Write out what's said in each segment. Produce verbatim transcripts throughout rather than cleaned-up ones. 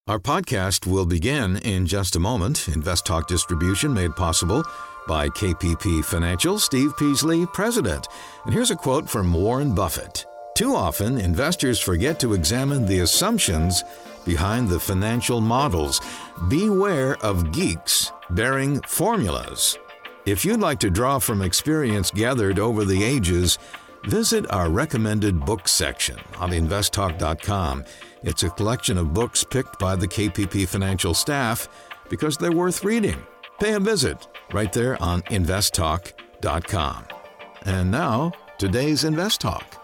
Our podcast will begin in just a moment. Invest Talk distribution made possible by K P P Financial, Steve Peasley, President. And here's a quote from Warren Buffett. Too often, investors forget to examine the assumptions behind the financial models. Beware of geeks bearing formulas. If you'd like to draw from experience gathered over the ages, visit our recommended books section on invest talk dot com. It's a collection of books picked by the K P P Financial staff because they're worth reading. Pay a visit right there on invest talk dot com. And now, today's Invest Talk.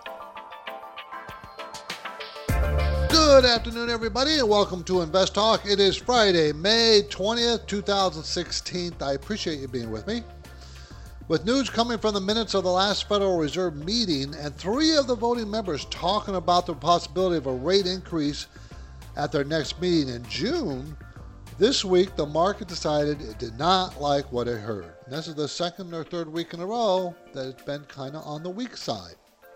Good afternoon, everybody, and welcome to Invest Talk. It is Friday, May twentieth, twenty sixteen. I appreciate you being with me. With news coming from the minutes of the last Federal Reserve meeting and three of the voting members talking about the possibility of a rate increase at their next meeting in June, this week the market decided it did not like what it heard. And this is the second or third week in a row that it's been kind of on the weak side.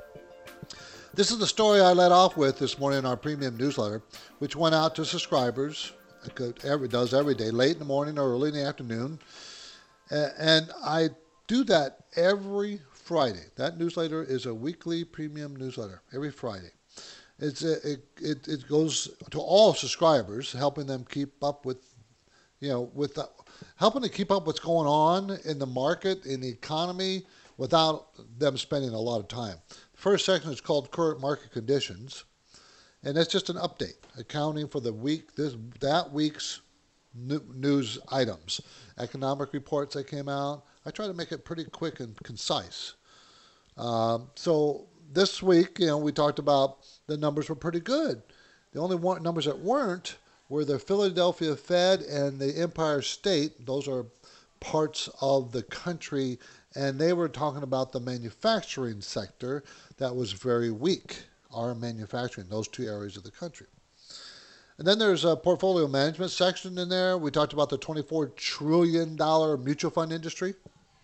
This is the story I led off with this morning in our premium newsletter, which went out to subscribers. It does every day, late in the morning or early in the afternoon. And I do that every Friday. That newsletter is a weekly premium newsletter every Friday. It's a, it, it it goes to all subscribers, helping them keep up with, you know, with the, helping to keep up what's going on in the market, in the economy, without them spending a lot of time. The first section is called Current Market Conditions, and that's just an update, accounting for the week this that week's news items, economic reports that came out. I try to make it pretty quick and concise. Um, so this week, you know, we talked about the numbers were pretty good. The only one, numbers that weren't were the Philadelphia Fed and the Empire State. Those are parts of the country, and they were talking about the manufacturing sector that was very weak, our manufacturing, those two areas of the country. And then there's a portfolio management section in there. We talked about the twenty-four trillion dollars mutual fund industry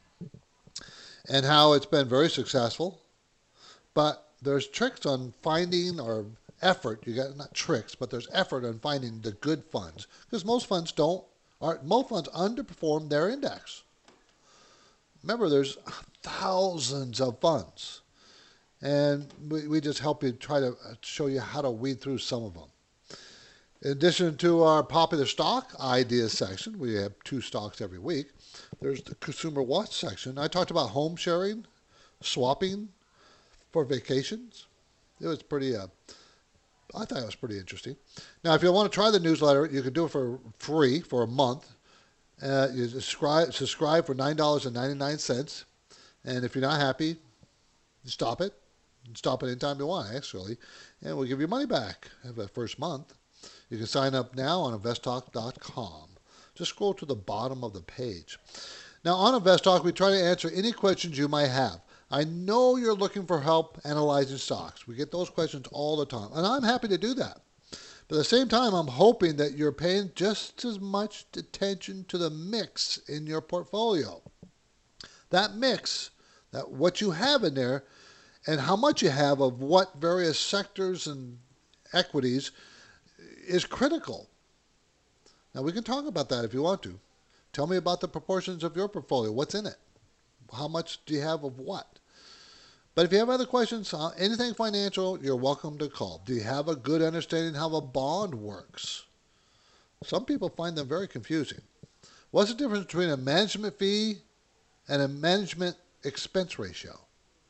and how it's been very successful. But there's tricks on finding, or effort, you got not tricks, but there's effort on finding the good funds. Because most funds don't, or most funds underperform their index. Remember, there's thousands of funds. And we, we just help you try to show you how to weed through some of them. In addition to our popular stock ideas section, we have two stocks every week. There's the Consumer Watch section. I talked about home sharing, swapping for vacations. It was pretty, uh, I thought it was pretty interesting. Now, if you want to try the newsletter, you can do it for free for a month. Uh, you subscribe, subscribe for nine dollars and ninety-nine cents. And if you're not happy, stop it. Stop it anytime you want, actually. And we'll give you money back for the first month. You can sign up now on invest talk dot com. Just scroll to the bottom of the page. Now, on Invest Talk, we try to answer any questions you might have. I know you're looking for help analyzing stocks. We get those questions all the time, and I'm happy to do that. But at the same time, I'm hoping that you're paying just as much attention to the mix in your portfolio. That mix, that what you have in there, and how much you have of what various sectors and equities is critical. Now, we can talk about that if you want to. Tell me about the proportions of your portfolio. What's in it? How much do you have of what? But if you have other questions, uh, anything financial, you're welcome to call. Do you have a good understanding how a bond works? Some people find them very confusing. What's the difference between a management fee and a management expense ratio?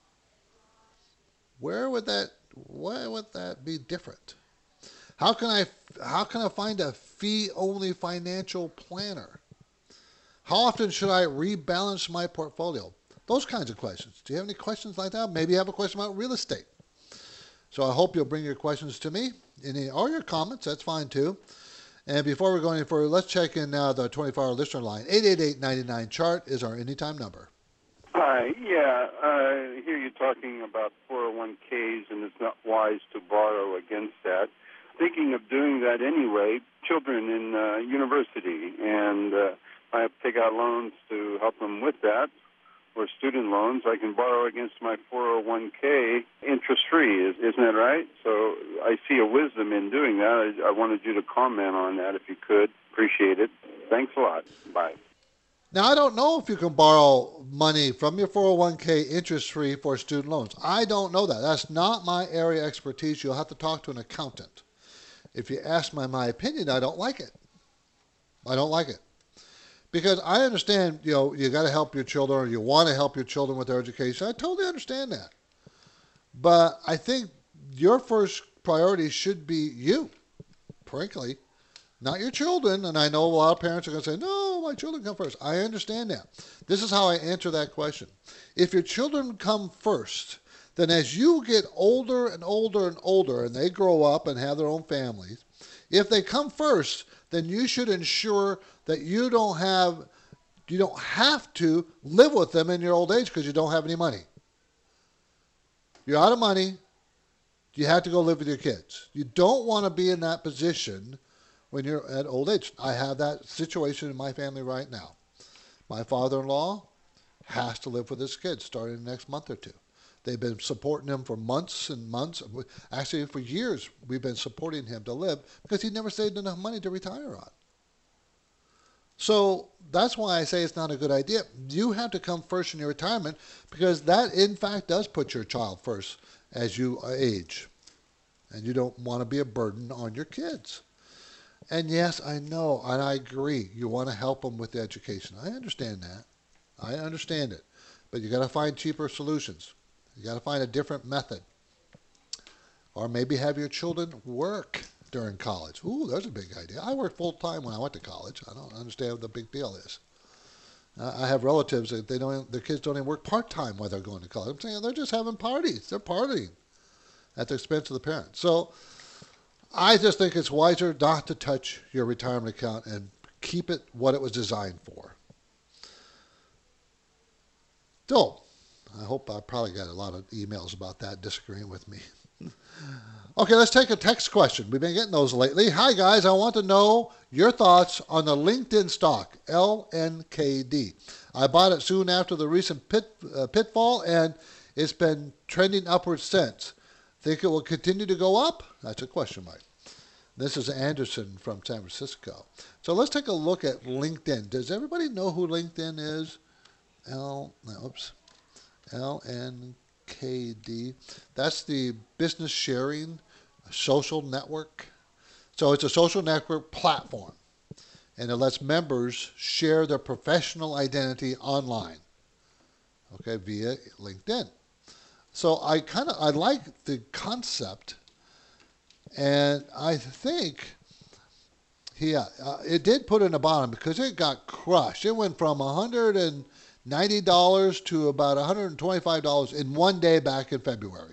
Where would that, why would that be different? How can I how can I find a fee-only financial planner? How often should I rebalance my portfolio? Those kinds of questions. Do you have any questions like that? Maybe you have a question about real estate. So I hope you'll bring your questions to me, any, or your comments. That's fine too. And before we go any further, let's check in now the twenty-four hour listener line. eight eight eight, nine nine, C H A R T is our anytime number. Hi, yeah, I hear you talking about four oh one k's, and it's not wise to borrow against that. Thinking of doing that anyway, children in uh, university, and uh, I have to take out loans to help them with that. for student loans, I can borrow against my four oh one k interest-free. Is, isn't that right? So I see a wisdom in doing that. I, I wanted you to comment on that if you could. Appreciate it. Thanks a lot. Bye. Now, I don't know if you can borrow money from your four oh one k interest-free for student loans. I don't know that. That's not my area of expertise. You'll have to talk to an accountant. If you ask my, my opinion, I don't like it. I don't like it. Because I understand, you know, you got to help your children, or you want to help your children with their education. I totally understand that. But I think your first priority should be you, frankly, not your children. And I know a lot of parents are going to say, no, my children come first. I understand that. This is how I answer that question. If your children come first, then as you get older and older and older, and they grow up and have their own families, if they come first, then you should ensure that you don't have, you don't have to live with them in your old age because you don't have any money. You're out of money. You have to go live with your kids. You don't want to be in that position when you're at old age. I have that situation in my family right now. My father-in-law has to live with his kids starting the next month or two. They've been supporting him for months and months. Actually, for years, we've been supporting him to live because he never saved enough money to retire on. So that's why I say it's not a good idea. You have to come first in your retirement because that, in fact, does put your child first as you age. And you don't want to be a burden on your kids. And yes, I know, and I agree. You want to help them with the education. I understand that. I understand it. But you got to find cheaper solutions. You got to find a different method. Or maybe have your children work during college. Ooh, there's a big idea. I worked full-time when I went to college. I don't understand what the big deal is. Uh, I have relatives that they don't, their kids don't even work part-time while they're going to college. I'm saying they're just having parties. They're partying at the expense of the parents. So I just think it's wiser not to touch your retirement account and keep it what it was designed for. So I hope I probably got a lot of emails about that disagreeing with me. Okay, let's take a text question. We've been getting those lately. Hi, guys. I want to know your thoughts on the LinkedIn stock, L N K D. I bought it soon after the recent pit, uh, pitfall, and it's been trending upwards since. Think it will continue to go up? That's a question mark. This is Anderson from San Francisco. So let's take a look at LinkedIn. Does everybody know who LinkedIn is? L, no, oops, L N K D. That's the business sharing social network. So it's a social network platform, and it lets members share their professional identity online, okay, via LinkedIn. So I kind of I like the concept, and I think yeah, uh, it did put in the bottom because it got crushed. It went from one hundred ninety dollars to about one hundred twenty-five dollars in one day back in February.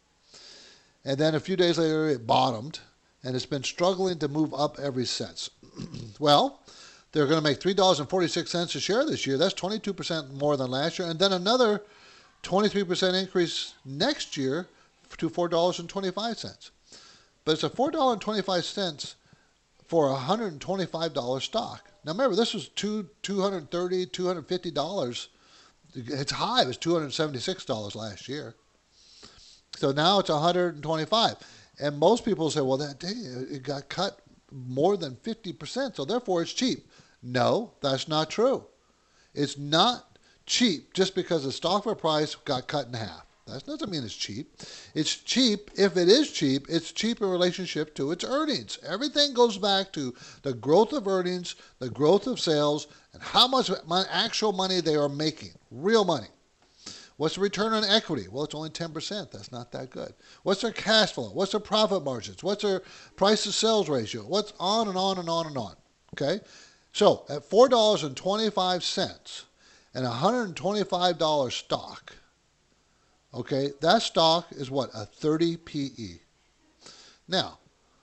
And then a few days later, it bottomed, and it's been struggling to move up ever since. Well, they're going to make three dollars and forty-six cents a share this year. That's twenty-two percent more than last year. And then another twenty-three percent increase next year to four dollars and twenty-five cents. But it's a four dollars and twenty-five cents for a one hundred twenty-five dollars stock. Now remember, this was two, two hundred thirty dollars, two hundred fifty dollars. Its high was two hundred seventy-six dollars last year. So now it's one hundred twenty-five dollars. And most people say, well, that day it got cut more than fifty percent, so therefore it's cheap. No, that's not true. It's not cheap just because the stock price got cut in half. That doesn't mean it's cheap. It's cheap. If it is cheap, it's cheap in relationship to its earnings. Everything goes back to the growth of earnings, the growth of sales, and how much actual money they are making, real money. What's the return on equity? Well, it's only ten percent. That's not that good. What's their cash flow? What's their profit margins? What's their price to sales ratio? What's on and on and on and on? Okay? So at four dollars and twenty-five cents and a one hundred twenty-five dollars stock, okay, that stock is what? A thirty P E. Now,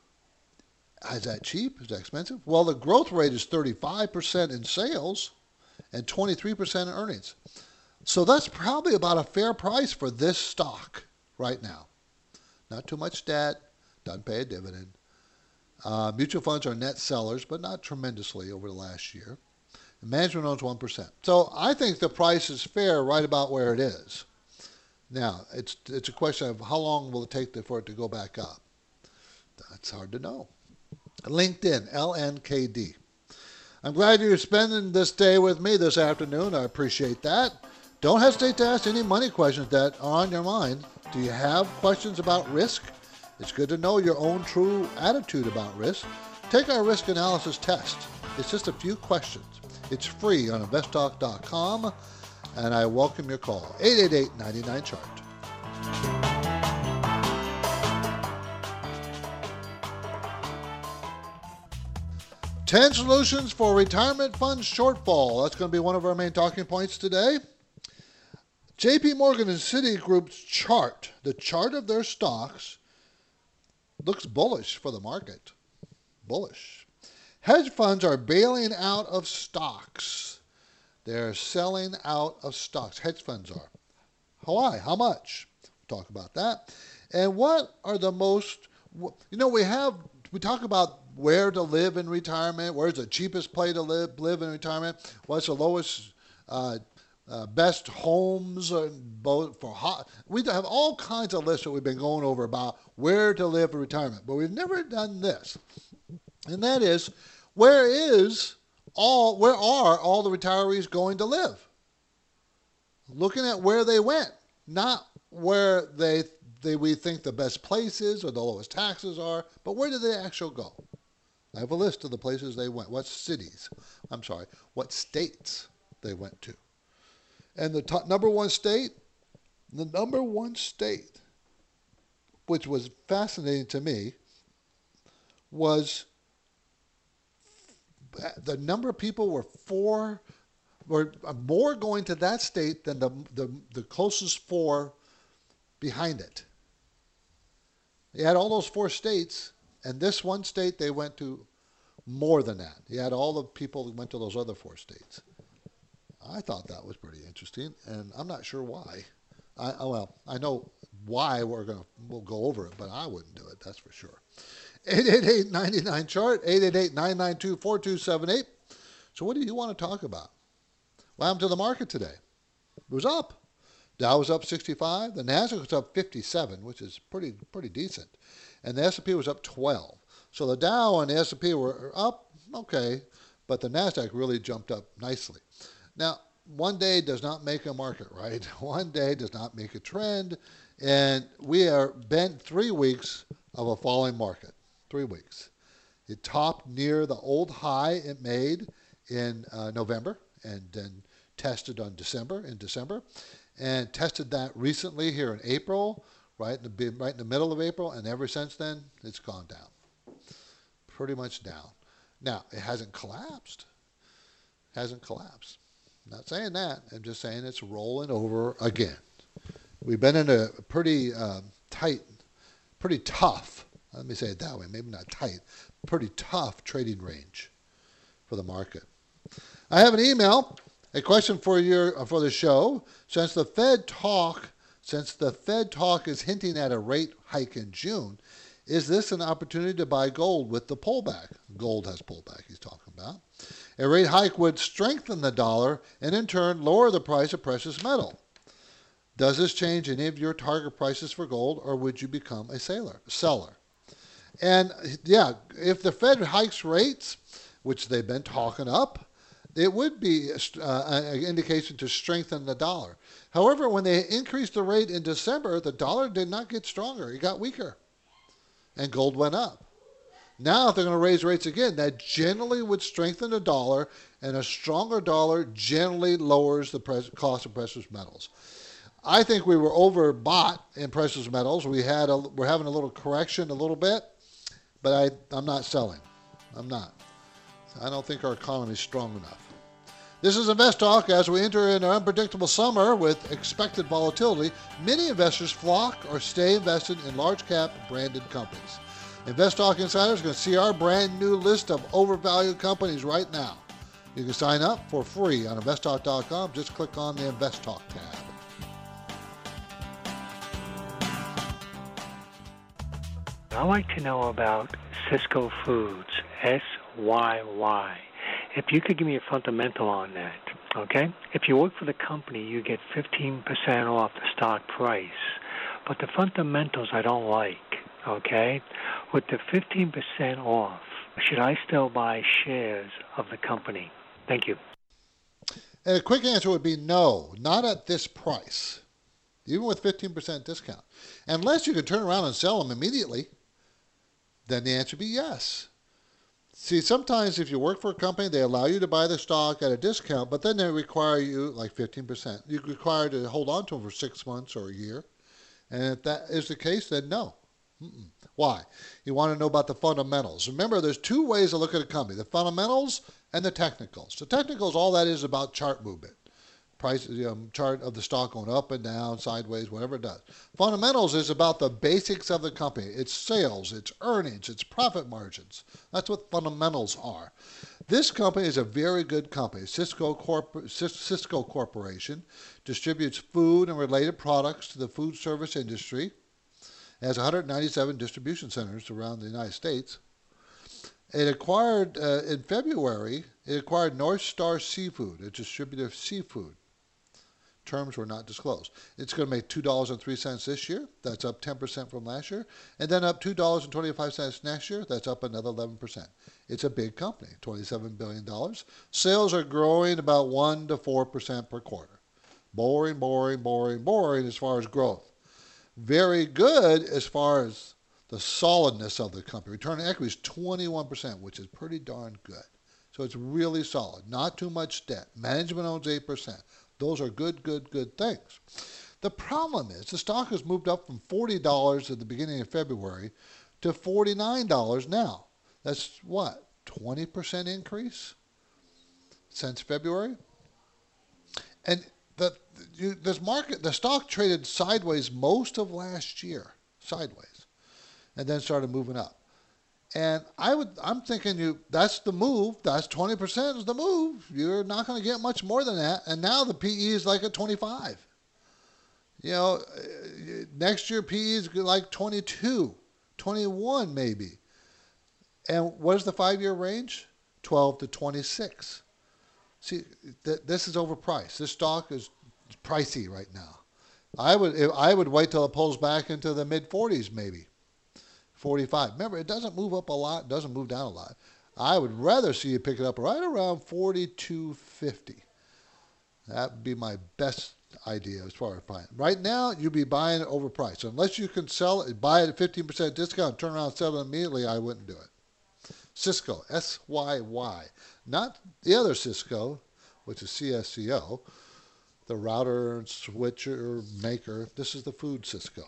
is that cheap? Is that expensive? Well, the growth rate is thirty-five percent in sales and twenty-three percent in earnings. So that's probably about a fair price for this stock right now. Not too much debt, doesn't pay a dividend. Uh, mutual funds are net sellers, but not tremendously over the last year. Management owns one percent. So I think the price is fair right about where it is. Now, it's it's a question of how long will it take for it to go back up. That's hard to know. LinkedIn, L N K D. I'm glad you're spending this day with me this afternoon. I appreciate that. Don't hesitate to ask any money questions that are on your mind. Do you have questions about risk? It's good to know your own true attitude about risk. Take our risk analysis test. It's just a few questions. It's free on invest talk dot com, and I welcome your call. eight eight eight, nine nine, chart. ten solutions for retirement fund shortfall. That's going to be one of our main talking points today. J P Morgan and Citigroup's chart, the chart of their stocks, looks bullish for the market. Bullish. Hedge funds are bailing out of stocks. They're selling out of stocks. Hedge funds are. Why? How much? We'll talk about that. And what are the most, you know, we have, we talk about where to live in retirement, where's the cheapest place to live, live in retirement, what's the lowest, uh, uh, best homes uh, both for hot. We have all kinds of lists that we've been going over about where to live in retirement, but we've never done this. And that is, where is all, where are all the retirees going to live? Looking at where they went, not where they, they we think the best place is or the lowest taxes are, but where did they actually go? I have a list of the places they went, what cities, I'm sorry, what states they went to. And the top, number one state, the number one state, which was fascinating to me, was the number of people were four, were more going to that state than the, the, the closest four behind it. You had all those four states, and this one state they went to more than that. You had all the people that went to those other four states. I thought that was pretty interesting, and I'm not sure why. I, well, I know why we're gonna we'll go over it, but I wouldn't do it. That's for sure. eight eight eight, nine nine, chart, eight eight eight, nine nine two, four two seven eight. So what do you want to talk about? What happened to the market today? It was up. Dow was up sixty-five. The Nasdaq was up fifty-seven, which is pretty pretty decent, and the S and P was up twelve. So the Dow and the S and P were up, okay, but the Nasdaq really jumped up nicely. Now, one day does not make a market, right? One day does not make a trend, and we are bent three weeks of a falling market. Three weeks. It topped near the old high it made in uh, November, and then tested on December in December, and tested that recently here in April, right in the right in the middle of April, and ever since then it's gone down, pretty much down. Now it hasn't collapsed. Hasn't collapsed. Not saying that. I'm just saying it's rolling over again. We've been in a pretty um, tight, pretty tough. Let me say it that way. Maybe not tight. Pretty tough trading range for the market. I have an email. A question for your for the show. Since the Fed talk, since the Fed talk is hinting at a rate hike in June, is this an opportunity to buy gold with the pullback? Gold has pullback. He's talking about. A rate hike would strengthen the dollar and in turn lower the price of precious metal. Does this change any of your target prices for gold, or would you become a sailor, seller? And yeah, if the Fed hikes rates, which they've been talking up, it would be uh, an indication to strengthen the dollar. However, when they increased the rate in December, the dollar did not get stronger. It got weaker. And gold went up. Now, if they're going to raise rates again, that generally would strengthen the dollar, and a stronger dollar generally lowers the pres- cost of precious metals. I think we were overbought in precious metals. We had a, we're having a little correction a little bit, but I, I'm not selling. I'm not. I don't think our economy is strong enough. This is Invest Talk. As we enter an unpredictable summer with expected volatility, many investors flock or stay invested in large cap branded companies. Invest Talk Insiders are going to see our brand new list of overvalued companies right now. You can sign up for free on invest talk dot com. Just click on the Invest Talk tab. I like to know about Sysco Foods, S Y Y. If you could give me a fundamental on that, okay? If you work for the company, you get fifteen percent off the stock price. But the fundamentals I don't like, okay? With the fifteen percent off, should I still buy shares of the company? Thank you. And a quick answer would be no, not at this price, even with fifteen percent discount. Unless you can turn around and sell them immediately, then the answer would be yes. See, sometimes if you work for a company, they allow you to buy the stock at a discount, but then they require you, like fifteen percent, you're required to hold on to them for six months or a year. And if that is the case, then no. Mm-mm. Why? You want to know about the fundamentals. Remember, there's two ways to look at a company, the fundamentals and the technicals. The technicals, all that is about chart movement. Price, you know, chart of the stock going up and down, sideways, whatever it does. Fundamentals is about the basics of the company. It's sales, it's earnings, it's profit margins. That's what fundamentals are. This company is a very good company. Cisco, Corp- Cisco Corporation distributes food and related products to the food service industry. It has one hundred ninety-seven distribution centers around the United States. It acquired, uh, in February, it acquired North Star Seafood, a distributor of seafood. Terms were not disclosed. It's going to make two dollars and three cents this year. That's up ten percent from last year. And then up two dollars and twenty-five cents next year. That's up another eleven percent. It's a big company, twenty-seven billion dollars. Sales are growing about one to four percent per quarter. Boring, boring, boring, boring as far as growth. Very good as far as the solidness of the company. Return on equity is twenty-one percent, which is pretty darn good. So it's really solid. Not too much debt. Management owns eight percent. Those are good, good, good things. The problem is the stock has moved up from forty dollars at the beginning of February to forty-nine dollars now. That's what, twenty percent increase since February? And the you, this market, the stock traded sideways most of last year, sideways, and then started moving up. And I would, I'm thinking you, that's the move. That's twenty percent is the move. You're not going to get much more than that. And now the P E is like at twenty-five. You know, next year P E is like twenty-two, twenty-one maybe. And what is the five-year range? twelve to twenty-six. See, th- this is overpriced. This stock is pricey right now. I would, I would wait till it pulls back into the mid forties maybe. forty-five. Remember, it doesn't move up a lot, it doesn't move down a lot. I would rather see you pick it up right around forty-two fifty. That would be my best idea as far as buying. Right now, you'd be buying it overpriced. So unless you can sell it, buy it at fifteen percent discount, turn around and sell it immediately, I wouldn't do it. Cisco, S Y Y. Not the other Cisco, which is C S C O, the router and switcher maker. This is the food Cisco.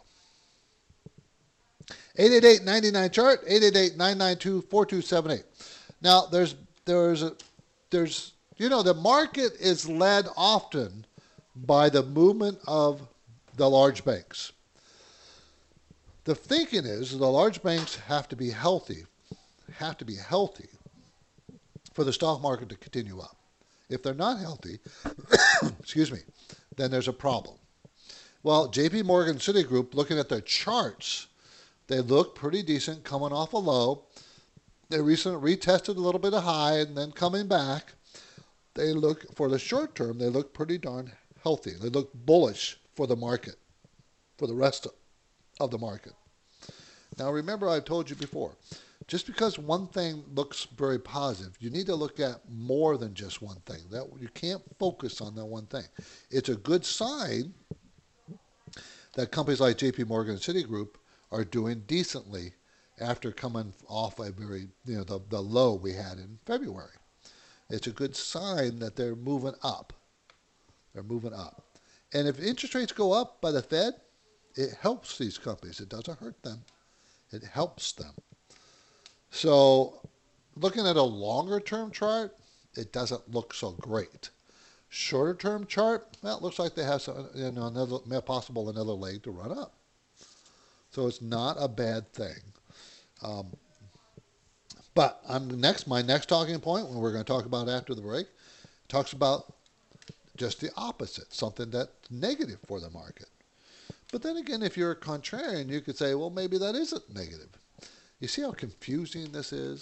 eight eight eight, nine nine, chart, eight eight eight, nine nine two, four two seven eight. Now, there's, there's, a, there's, you know, the market is led often by the movement of the large banks. The thinking is the large banks have to be healthy, have to be healthy for the stock market to continue up. If they're not healthy, excuse me, then there's a problem. Well, J P Morgan Citigroup, looking at their charts, they look pretty decent coming off a low. They recently retested a little bit of high and then coming back. They look, for the short term, they look pretty darn healthy. They look bullish for the market, for the rest of the market. Now remember, I told you before, just because one thing looks very positive, you need to look at more than just one thing. That you can't focus on that one thing. It's a good sign that companies like J P Morgan and Citigroup are doing decently after coming off a very, you know, the, the low we had in February. It's a good sign that they're moving up. They're moving up. And if interest rates go up by the Fed, it helps these companies. It doesn't hurt them. It helps them. So looking at a longer term chart, it doesn't look so great. Shorter term chart, well, it looks like they have some, you know, another, possible another leg to run up. So it's not a bad thing. Um, but I'm next. My next talking point, when we're going to talk about after the break, talks about just the opposite, something that's negative for the market. But then again, if you're a contrarian, you could say, well, maybe that isn't negative. You see how confusing this is?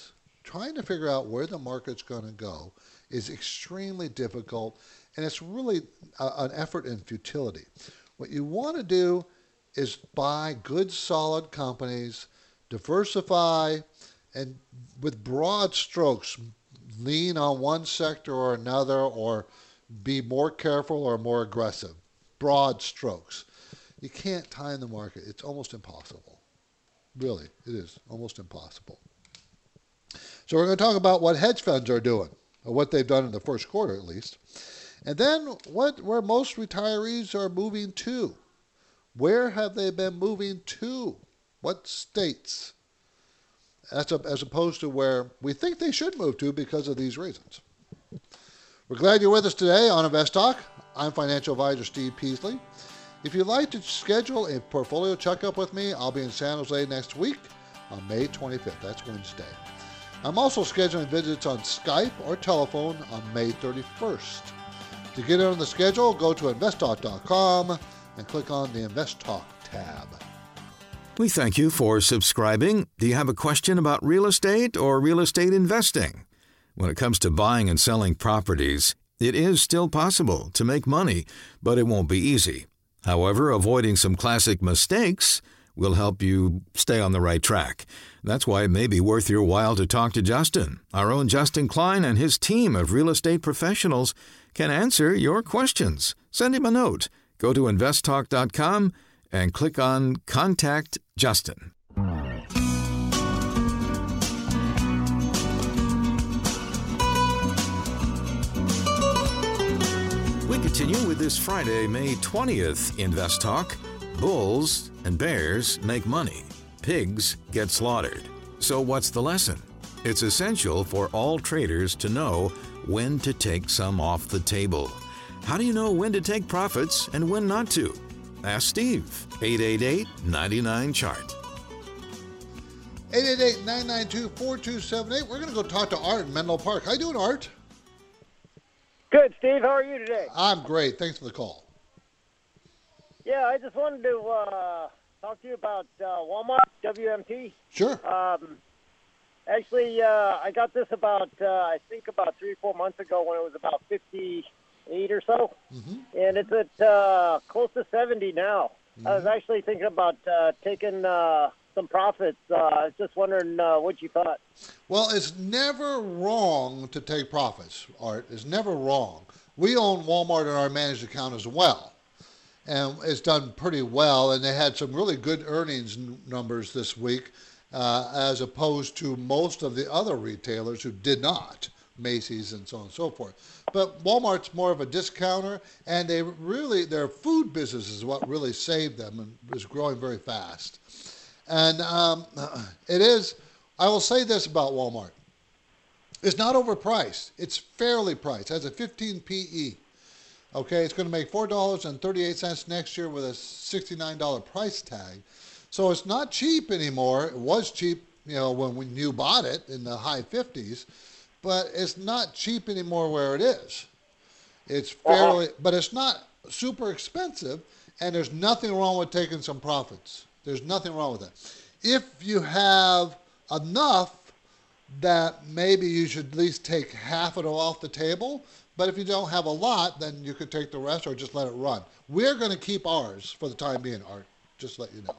trying to figure out where the market's going to go is extremely difficult, and it's really a, an effort in futility. What you want to do is buy good, solid companies, diversify, and with broad strokes, lean on one sector or another, or be more careful or more aggressive. Broad strokes. You can't time the market. It's almost impossible. Really, it is almost impossible. So we're going to talk about what hedge funds are doing, or what they've done in the first quarter at least. And then what where most retirees are moving to. Where have they been moving to? What states? As, a, as opposed to where we think they should move to because of these reasons. We're glad you're with us today on Invest Talk. I'm financial advisor Steve Peasley. If you'd like to schedule a portfolio checkup with me, I'll be in San Jose next week on May twenty-fifth. That's Wednesday. I'm also scheduling visits on Skype or telephone on May thirty-first. To get on the schedule, go to invest talk dot com and click on the Invest Talk tab. We thank you for subscribing. Do you have a question about real estate or real estate investing? When it comes to buying and selling properties, it is still possible to make money, but it won't be easy. However, avoiding some classic mistakes will help you stay on the right track. That's why it may be worth your while to talk to Justin. Our own Justin Klein and his team of real estate professionals can answer your questions. Send him a note. Go to invest talk dot com and click on Contact Justin. We continue with this Friday, May twentieth Invest Talk. Bulls and bears make money. Pigs get slaughtered. So what's the lesson? It's essential for all traders to know when to take some off the table. How do you know when to take profits and when not to? Ask Steve, eight eight eight, nine nine, chart. eight eight eight, nine nine two, four two seven eight. We're going to go talk to Art in Menlo Park. How you doing, Art? Good, Steve. How are you today? I'm great. Thanks for the call. Yeah, I just wanted to uh, talk to you about uh, Walmart, W M T. Sure. Um, actually, uh, I got this about, uh, I think about three or four months ago when it was about fifty-eight or so. Mm-hmm. And it's at uh, close to seventy now. Mm-hmm. I was actually thinking about uh, taking uh, some profits. Uh, I was just wondering uh, what you thought. Well, it's never wrong to take profits, Art. It's never wrong. We own Walmart in our managed account as well. And it's done pretty well, and they had some really good earnings n- numbers this week, uh, as opposed to most of the other retailers who did not, Macy's and so on and so forth. But Walmart's more of a discounter, and they really, their food business is what really saved them and is growing very fast. And um, it is, I will say this about Walmart. It's not overpriced. It's fairly priced. It has a fifteen P E. Okay, it's going to make four dollars and thirty-eight cents next year with a sixty-nine dollars price tag. So it's not cheap anymore. It was cheap, you know, when, when you bought it in the high fifties, but it's not cheap anymore where it is. It's fairly, uh-huh. But it's not super expensive, and there's nothing wrong with taking some profits. There's nothing wrong with that. If you have enough that maybe you should at least take half of it off the table. But if you don't have a lot, then you could take the rest or just let it run. We're going to keep ours for the time being, Art, just to let you know.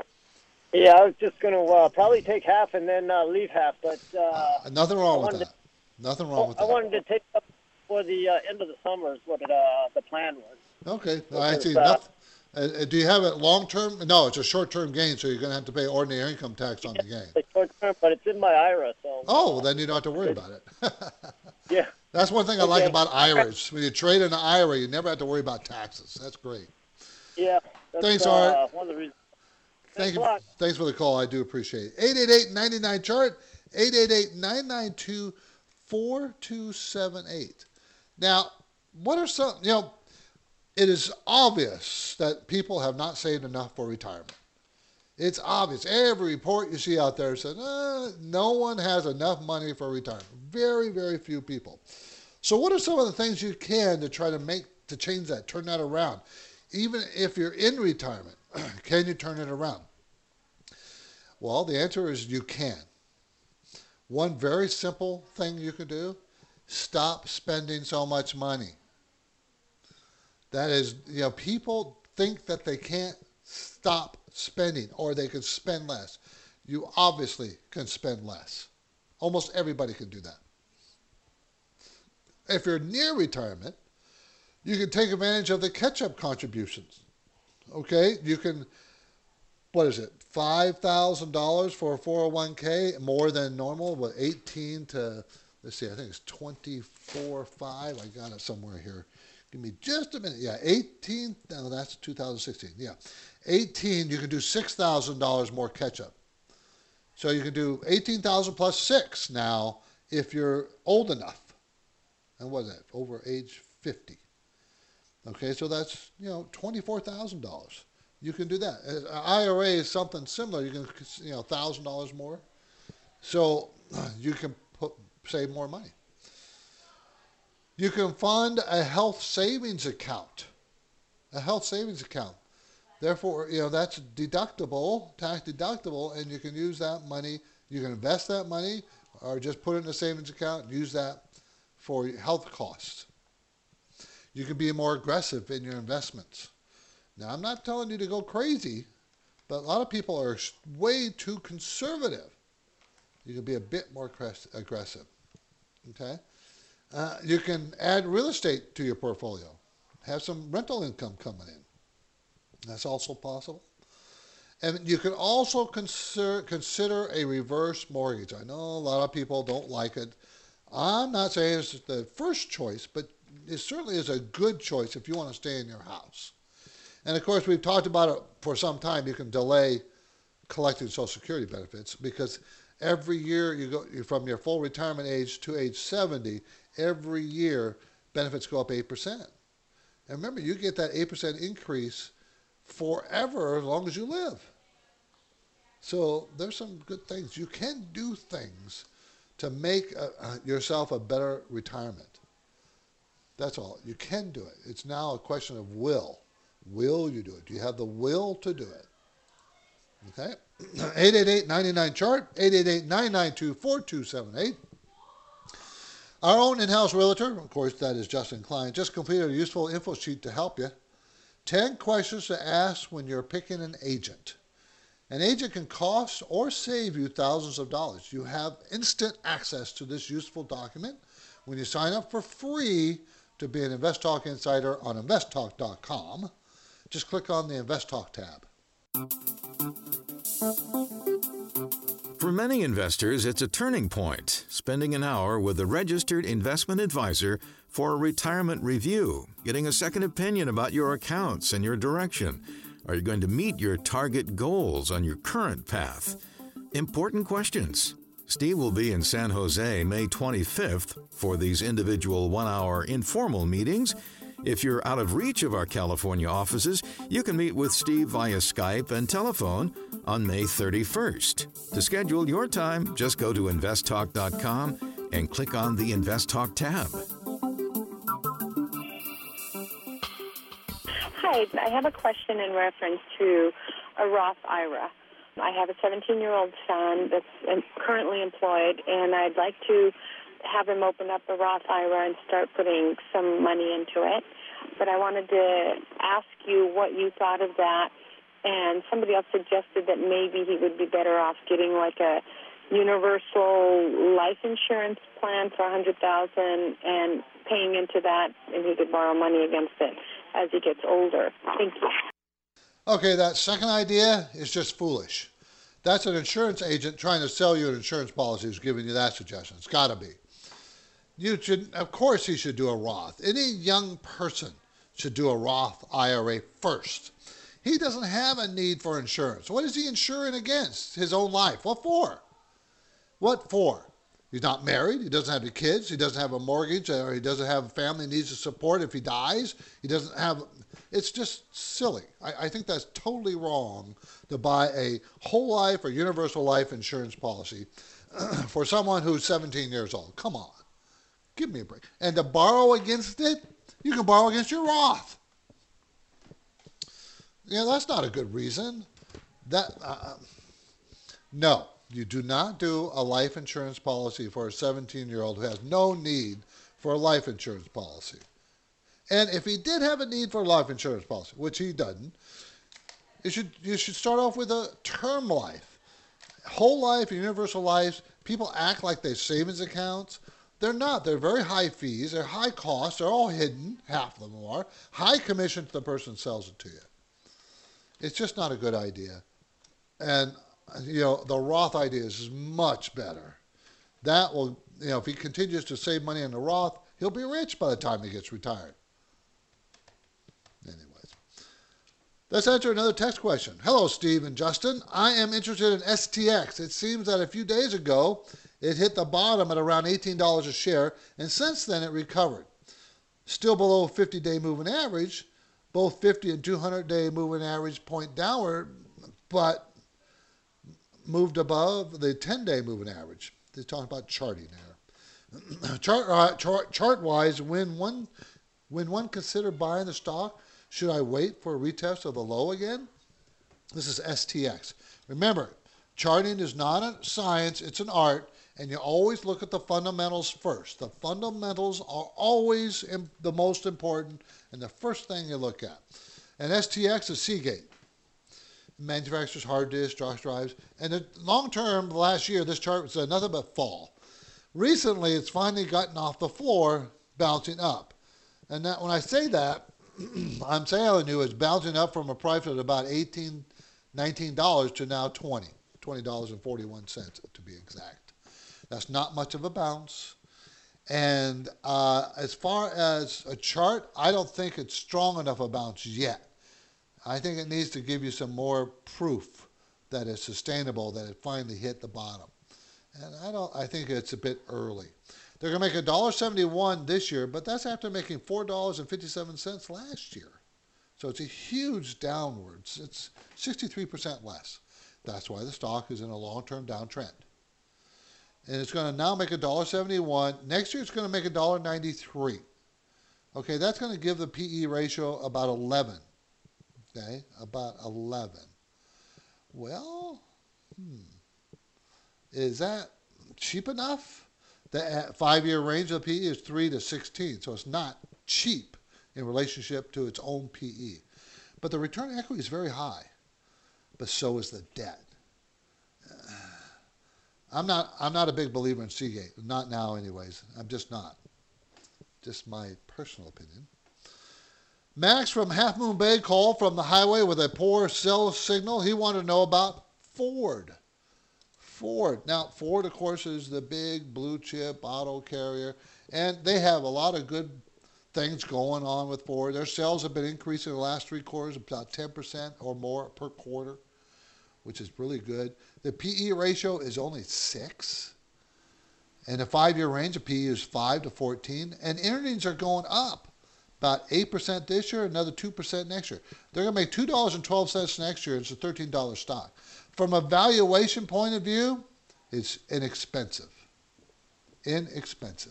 Yeah, I was just going to uh, probably take half and then uh, leave half. But uh, uh, Nothing wrong with that. To, nothing wrong with I that. I wanted to take up for the uh, end of the summer is what it, uh, the plan was. Okay. I see. Uh, uh, do you have it long-term? No, it's a short-term gain, so you're going to have to pay ordinary income tax on yeah, the gain. It's short-term, but it's in my I R A. So, oh, well, then you don't have to worry about it. Yeah. That's one thing I okay. like about I R As. When you trade in an I R A, you never have to worry about taxes. That's great. Yeah. That's, Thanks, uh, Art. One of the reasons. Thank Thanks you. a lot. Thanks for the call. I do appreciate it. eight eight eight, nine nine, chart, eight eight eight, nine nine two, four two seven eight. Now, what are some, you know, it is obvious that people have not saved enough for retirement. It's obvious. Every report you see out there says, uh, no one has enough money for retirement. Very, very few people. So what are some of the things you can to try to make, to change that, turn that around? Even if you're in retirement, can you turn it around? Well, the answer is you can. One very simple thing you can do, stop spending so much money. That is, you know, people think that they can't stop spending or they can spend less. You obviously can spend less. Almost everybody can do that. If you're near retirement, you can take advantage of the catch-up contributions. Okay, you can, what is it, five thousand dollars for a four oh one k, more than normal, what, eighteen to, let's see, I think it's twenty-four five. I got it somewhere here. Give me just a minute. Yeah, eighteen, no, that's two thousand sixteen. Yeah, eighteen, you can do six thousand dollars more catch-up. So you can do eighteen thousand plus six now if you're old enough. And what is that, over age fifty? Okay, so that's, you know, twenty-four thousand dollars. You can do that. An I R A is something similar. You can, you know, one thousand dollars more. So you can put, save more money. You can fund a health savings account. A health savings account. Therefore, you know, that's deductible, tax deductible, and you can use that money. You can invest that money or just put it in a savings account and use that for health costs. You can be more aggressive in your investments. Now, I'm not telling you to go crazy, but a lot of people are way too conservative. You can be a bit more aggressive. Okay? Uh, you can add real estate to your portfolio. Have some rental income coming in. That's also possible. And you can also consider, consider a reverse mortgage. I know a lot of people don't like it. I'm not saying it's the first choice, but it certainly is a good choice if you want to stay in your house. And of course, we've talked about it for some time. You can delay collecting Social Security benefits because every year you go from your full retirement age to age seventy, every year benefits go up eight percent. And remember, you get that eight percent increase forever as long as you live. So there's some good things. You can do things to make a, uh, yourself a better retirement. That's all. You can do it. It's now a question of will. Will you do it? Do you have the will to do it? Okay? eight eight eight, nine nine, C H A R T, eight eight eight, nine nine two, four two seven eight. Our own in-house realtor, of course, that is Justin Klein, just completed a useful info sheet to help you. ten questions to ask when you're picking an agent. An agent can cost or save you thousands of dollars. You have instant access to this useful document when you sign up for free to be an Invest Talk Insider on invest talk dot com. Just click on the Invest Talk tab. For many investors, it's a turning point, spending an hour with a registered investment advisor for a retirement review, getting a second opinion about your accounts and your direction. Are you going to meet your target goals on your current path? Important questions. Steve will be in San Jose May twenty-fifth for these individual one-hour informal meetings. If you're out of reach of our California offices, you can meet with Steve via Skype and telephone on May thirty-first. To schedule your time, just go to invest talk dot com and click on the Invest Talk tab. Hi, I have a question in reference to a Roth I R A. I have a seventeen-year-old son that's currently employed, and I'd like to have him open up a Roth I R A and start putting some money into it. But I wanted to ask you what you thought of that, and somebody else suggested that maybe he would be better off getting like a universal life insurance plan for one hundred thousand dollars and paying into that, and he could borrow money against it as he gets older. Thank you. Okay, that second idea is just foolish. That's an insurance agent trying to sell you an insurance policy who's giving you that suggestion. It's got to be. You should, of course, he should do a Roth. Any young person should do a Roth I R A first. He doesn't have a need for insurance. What is he insuring against? His own life. What for? What for? He's not married. He doesn't have any kids. He doesn't have a mortgage, or he doesn't have a family he needs to support if he dies. He doesn't have. It's just silly. I, I think that's totally wrong to buy a whole life or universal life insurance policy for someone who's seventeen years old. Come on. Give me a break. And to borrow against it, you can borrow against your Roth. Yeah, that's not a good reason. That uh, no, You do not do a life insurance policy for a seventeen-year-old who has no need for a life insurance policy. And if he did have a need for a life insurance policy, which he doesn't, you should you should start off with a term life. Whole life, universal life, people act like they're savings accounts. They're not. They're very high fees. They're high costs. They're all hidden. Half of them are. High commission to the person who sells it to you. It's just not a good idea. And, you know, the Roth idea is much better. That will, you know, if he continues to save money in the Roth, he'll be rich by the time he gets retired. Anyways, let's answer another text question. Hello, Steve and Justin. I am interested in S T X. It seems that a few days ago, it hit the bottom at around eighteen dollars a share, and since then it recovered. Still below fifty-day moving average, both fifty and two hundred day moving average point downward, but moved above the ten-day moving average. They're talking about charting there. chart, uh, chart, chart-wise, when one, when one consider buying the stock, should I wait for a retest of the low again? This is S T X. Remember, charting is not a science, it's an art, and you always look at the fundamentals first. The fundamentals are always the most important and the first thing you look at. And S T X is Seagate. Manufactures hard disk, Josh drives. And the long term, last year, this chart was nothing but fall. Recently, it's finally gotten off the floor, bouncing up. And that, when I say that, I'm telling you it's bouncing up from a price of about eighteen, nineteen dollars to now twenty, twenty dollars and forty-one cents to be exact. That's not much of a bounce. And uh, as far as a chart, I don't think it's strong enough a bounce yet. I think it needs to give you some more proof that it's sustainable, that it finally hit the bottom. And I don't. I think it's a bit early. They're going to make one dollar seventy-one this year, but that's after making four dollars and fifty-seven cents last year. So it's a huge downwards. It's sixty-three percent less. That's why the stock is in a long-term downtrend. And it's going to now make one dollar seventy-one. Next year it's going to make one dollar ninety-three. Okay, that's going to give the P E ratio about eleven. Okay, about eleven. Well, hmm, is that cheap enough? The five-year range of the P E is three to sixteen, so it's not cheap in relationship to its own P E. But the return on equity is very high, but so is the debt. I'm not, I'm not a big believer in Seagate, not now anyways. I'm just not. Just my personal opinion. Max from Half Moon Bay called from the highway with a poor cell signal. He wanted to know about Ford. Ford. Now, Ford, of course, is the big blue chip auto carrier, and they have a lot of good things going on with Ford. Their sales have been increasing in the last three quarters, about ten percent or more per quarter, which is really good. The P E ratio is only six, and the five-year range of P E is five to fourteen, and earnings are going up. About eight percent this year, another two percent next year. They're going to make two dollars and twelve cents next year. It's a thirteen dollar stock. From a valuation point of view, it's inexpensive. Inexpensive.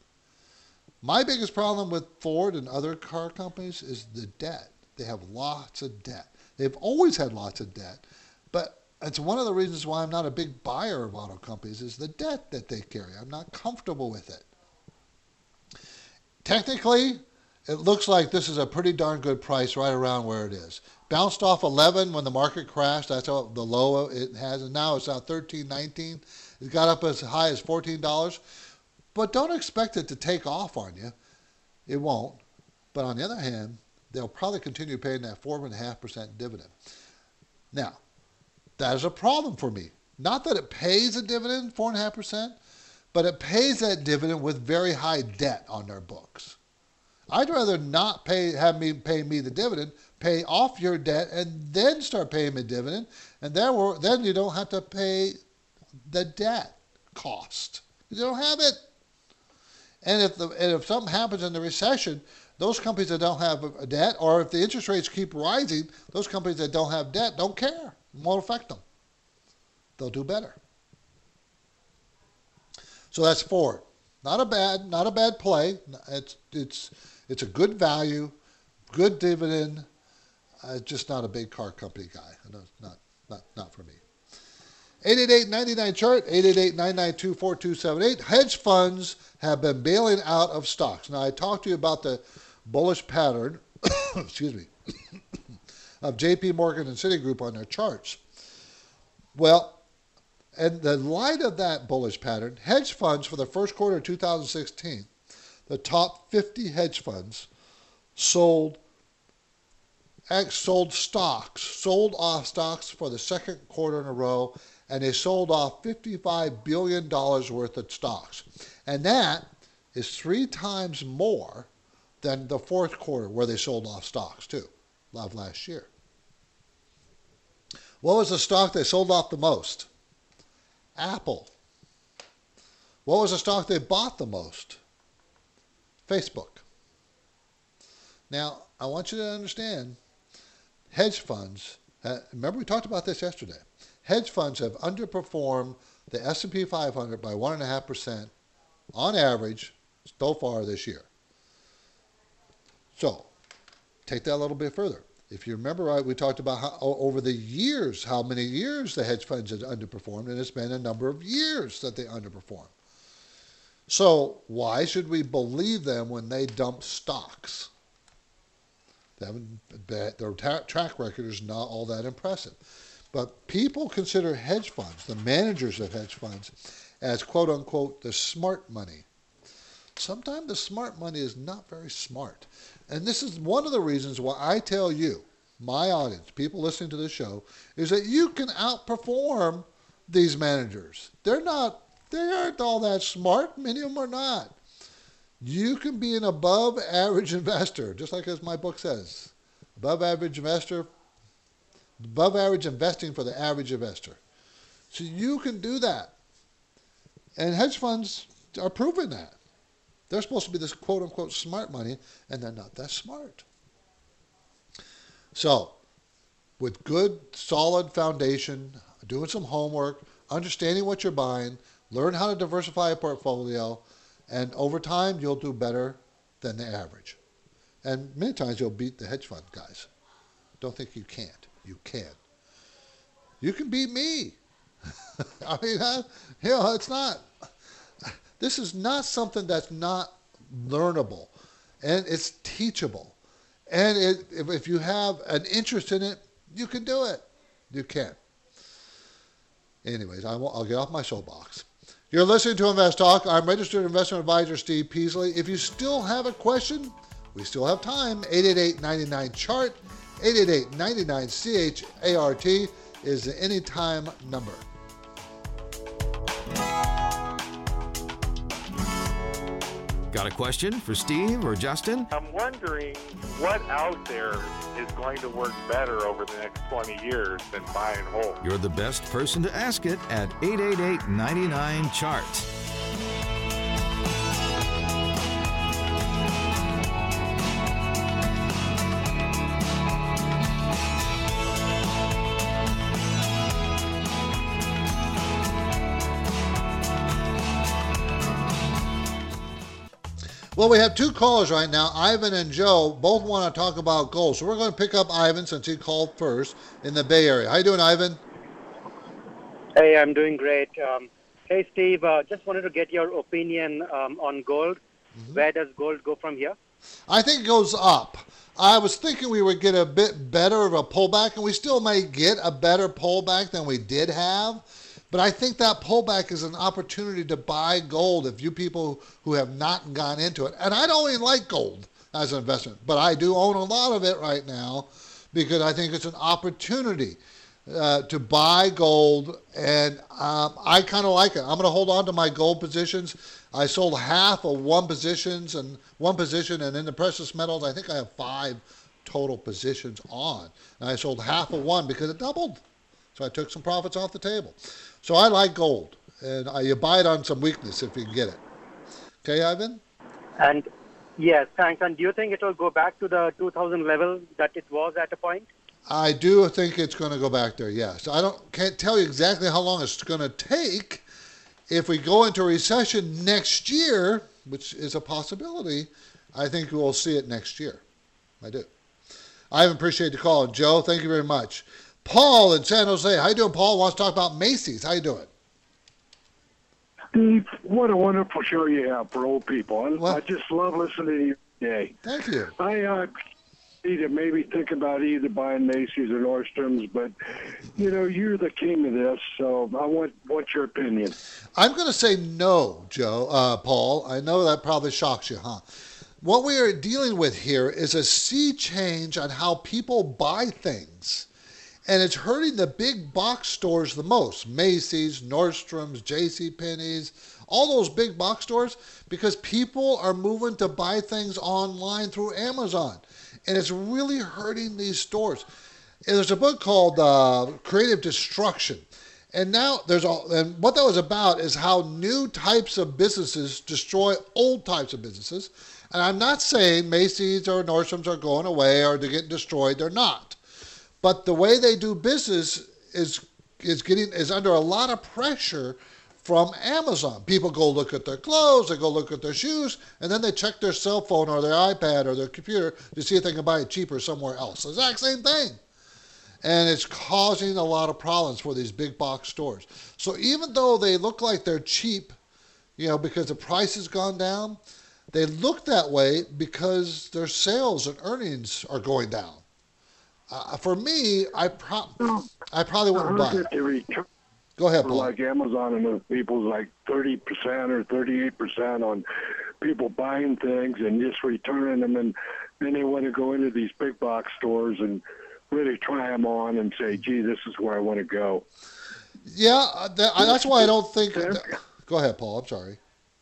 My biggest problem with Ford and other car companies is the debt. They have lots of debt. They've always had lots of debt. But it's one of the reasons why I'm not a big buyer of auto companies is the debt that they carry. I'm not comfortable with it. Technically, it looks like this is a pretty darn good price right around where it is. Bounced off eleven when the market crashed. That's how the low it has. And now it's at thirteen, nineteen. It got up as high as fourteen dollars. But don't expect it to take off on you. It won't. But on the other hand, they'll probably continue paying that four point five percent dividend. Now, that is a problem for me. Not that it pays a dividend, four point five percent, but it pays that dividend with very high debt on their books. I'd rather not pay, have me pay me the dividend, pay off your debt, and then start paying me dividend, and then, we're, then you don't have to pay the debt cost. You don't have it. And if, the, and if something happens in the recession, those companies that don't have a debt, or if the interest rates keep rising, those companies that don't have debt don't care. It won't affect them. They'll do better. So that's Ford. Not a bad, not a bad play. It's it's it's a good value, good dividend. Uh, just not a big car company guy. No, not not not for me. eight eight eight, nine nine, chart, eight eight eight, nine nine two, four two seven eight. Hedge funds have been bailing out of stocks. Now, I talked to you about the bullish pattern, excuse me, of J P Morgan and Citigroup on their charts. Well, in the light of that bullish pattern, hedge funds for the first quarter of two thousand sixteen, the top fifty hedge funds sold sold stocks, sold off stocks for the second quarter in a row, and they sold off fifty-five billion dollars worth of stocks. And that is three times more than the fourth quarter where they sold off stocks too, of last year. What was the stock they sold off the most? Apple. What was the stock they bought the most? Facebook. Now, I want you to understand, hedge funds, uh, remember we talked about this yesterday, hedge funds have underperformed the S and P five hundred by one point five percent on average so far this year. So, take that a little bit further. If you remember right, we talked about how over the years, how many years the hedge funds have underperformed, and it's been a number of years that they underperform. So why should we believe them when they dump stocks? They haven't, their ta- track record is not all that impressive. But people consider hedge funds, the managers of hedge funds, as quote unquote the smart money. Sometimes the smart money is not very smart. And this is one of the reasons why I tell you, my audience, people listening to this show, is that you can outperform these managers. They're not, they aren't all that smart. Many of them are not. You can be an above average investor, just like as my book says. Above average investor, above average investing for the average investor. So you can do that. And hedge funds are proving that. They're supposed to be this quote-unquote smart money, and they're not that smart. So, with good, solid foundation, doing some homework, understanding what you're buying, learn how to diversify a portfolio, and over time, you'll do better than the average. And many times, you'll beat the hedge fund guys. Don't think you can't. You can. You can beat me. I mean, I, you know, it's not... This is not something that's not learnable, and it's teachable. And it, if, if you have an interest in it, you can do it. You can. Anyways, I won't, I'll get off my soapbox. You're listening to Invest Talk. I'm registered investment advisor Steve Peasley. If you still have a question, we still have time. eight eight eight, nine nine, chart. eight eight eight, nine nine, C H A R T is the anytime number. Got a question for Steve or Justin? I'm wondering what out there is going to work better over the next twenty years than buy and hold. You're the best person to ask it at eight eight eight, nine nine, chart. Well, we have two callers right now, Ivan and Joe. Both want to talk about gold. So we're going to pick up Ivan since he called first in the Bay Area. How you doing, Ivan? Hey, I'm doing great. Um, hey, Steve, uh, just wanted to get your opinion um, on gold. Mm-hmm. Where does gold go from here? I think it goes up. I was thinking we would get a bit better of a pullback, and we still may get a better pullback than we did have. But I think that pullback is an opportunity to buy gold if you people who have not gone into it. And I don't even like gold as an investment, but I do own a lot of it right now because I think it's an opportunity uh, to buy gold, and um, I kind of like it. I'm going to hold on to my gold positions. I sold half of one positions and one position, and in the precious metals, I think I have five total positions on. And I sold half of one because it doubled. So I took some profits off the table. So I like gold, and uh, you buy it on some weakness if you can get it. Okay, Ivan? And yes, thanks. And do you think it will go back to the two thousand level that it was at a point? I do think it's going to go back there, yes. I don't can't tell you exactly how long it's going to take. If we go into a recession next year, which is a possibility, I think we'll see it next year. I do. I appreciate the call. Joe, thank you very much. Paul in San Jose. How you doing, Paul? Wants to talk about Macy's. How you doing? Steve, what a wonderful show you have for old people. I, Well- I just love listening to you today. Thank you. I uh, need to maybe think about either buying Macy's or Nordstrom's, but, you know, you're the king of this, so I want what's your opinion? I'm going to say no, Joe, uh, Paul. I know that probably shocks you, huh? What we are dealing with here is a sea change on how people buy things. And it's hurting the big box stores the most. Macy's, Nordstrom's, JCPenney's, all those big box stores, because people are moving to buy things online through Amazon. And it's really hurting these stores. And there's a book called uh, Creative Destruction. And now there's all, and what that was about is how new types of businesses destroy old types of businesses. And I'm not saying Macy's or Nordstrom's are going away or they're getting destroyed. They're not. But the way they do business is is getting is under a lot of pressure from Amazon. People go look at their clothes, they go look at their shoes, and then they check their cell phone or their iPad or their computer to see if they can buy it cheaper somewhere else. The exact same thing. And it's causing a lot of problems for these big box stores. So even though they look like they're cheap, you know, because the price has gone down, they look that way because their sales and earnings are going down. Uh, for me, I, pro- I probably wouldn't buy it. The return Go ahead, for Paul. like Amazon and those people's like thirty percent or thirty-eight percent on people buying things and just returning them, and then they want to go into these big box stores and really try them on and say, gee, this is where I want to go. Yeah, uh, that, I, that's why I don't think... That, go ahead, Paul. I'm sorry.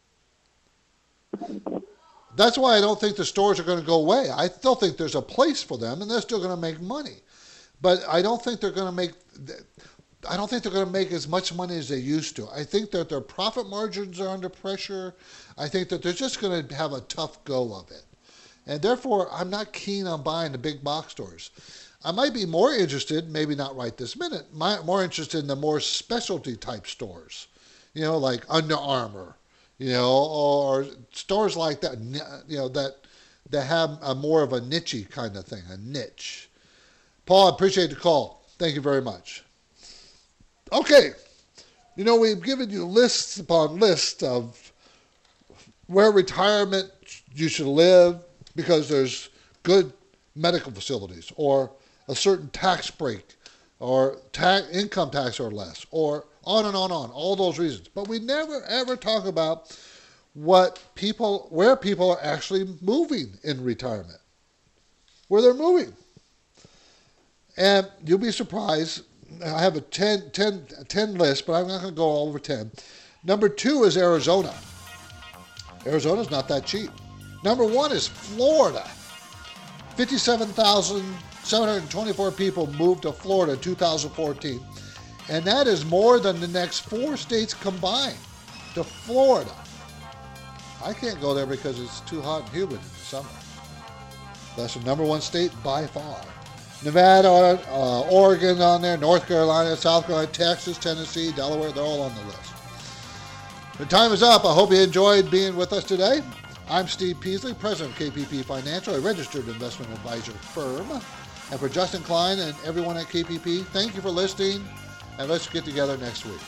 That's why I don't think the stores are going to go away. I still think there's a place for them, and they're still going to make money. But I don't think they're going to make... I don't think they're going to make as much money as they used to. I think that their profit margins are under pressure. I think that they're just going to have a tough go of it. And therefore, I'm not keen on buying the big box stores. I might be more interested, maybe not right this minute, more interested in the more specialty type stores, you know, like Under Armour, you know, or stores like that, you know, that that have a more of a niche kind of thing, a niche. Paul, I appreciate the call. Thank you very much. Okay, you know, we've given you lists upon lists of where retirement you should live because there's good medical facilities or a certain tax break or tax, income tax or less, or on and on and on, all those reasons. But we never ever talk about what people, where people are actually moving in retirement, where they're moving. And you'll be surprised. I have a ten, ten, ten list, but I'm not going to go all over ten. Number two is Arizona. Arizona's not that cheap. Number one is Florida. fifty-seven thousand seven hundred twenty-four people moved to Florida in two thousand fourteen. And that is more than the next four states combined to Florida. I can't go there because it's too hot and humid in the summer. That's the number one state by far. Nevada, uh, Oregon on there, North Carolina, South Carolina, Texas, Tennessee, Delaware, they're all on the list. The time is up. I hope you enjoyed being with us today. I'm Steve Peasley, president of K P P Financial, a registered investment advisor firm. And for Justin Klein and everyone at K P P, thank you for listening, and let's get together next week.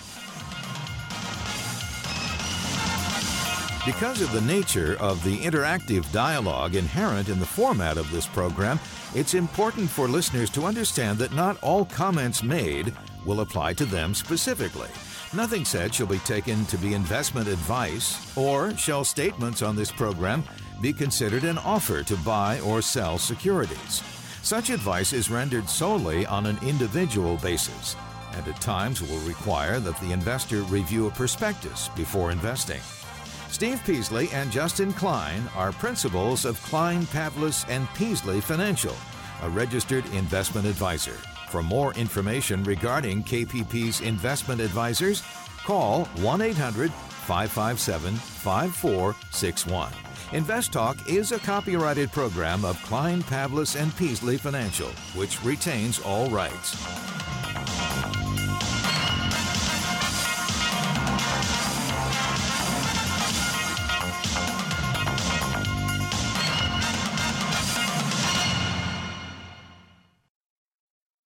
Because of the nature of the interactive dialogue inherent in the format of this program, it's important for listeners to understand that not all comments made will apply to them specifically. Nothing said shall be taken to be investment advice, or shall statements on this program be considered an offer to buy or sell securities. Such advice is rendered solely on an individual basis, and at times will require that the investor review a prospectus before investing. Steve Peasley and Justin Klein are principals of Klein, Pavlis and Peasley Financial, a registered investment advisor. For more information regarding K P P's investment advisors, call one eight hundred five five seven five four six one. Invest Talk is a copyrighted program of Klein, Pavlis and Peasley Financial, which retains all rights.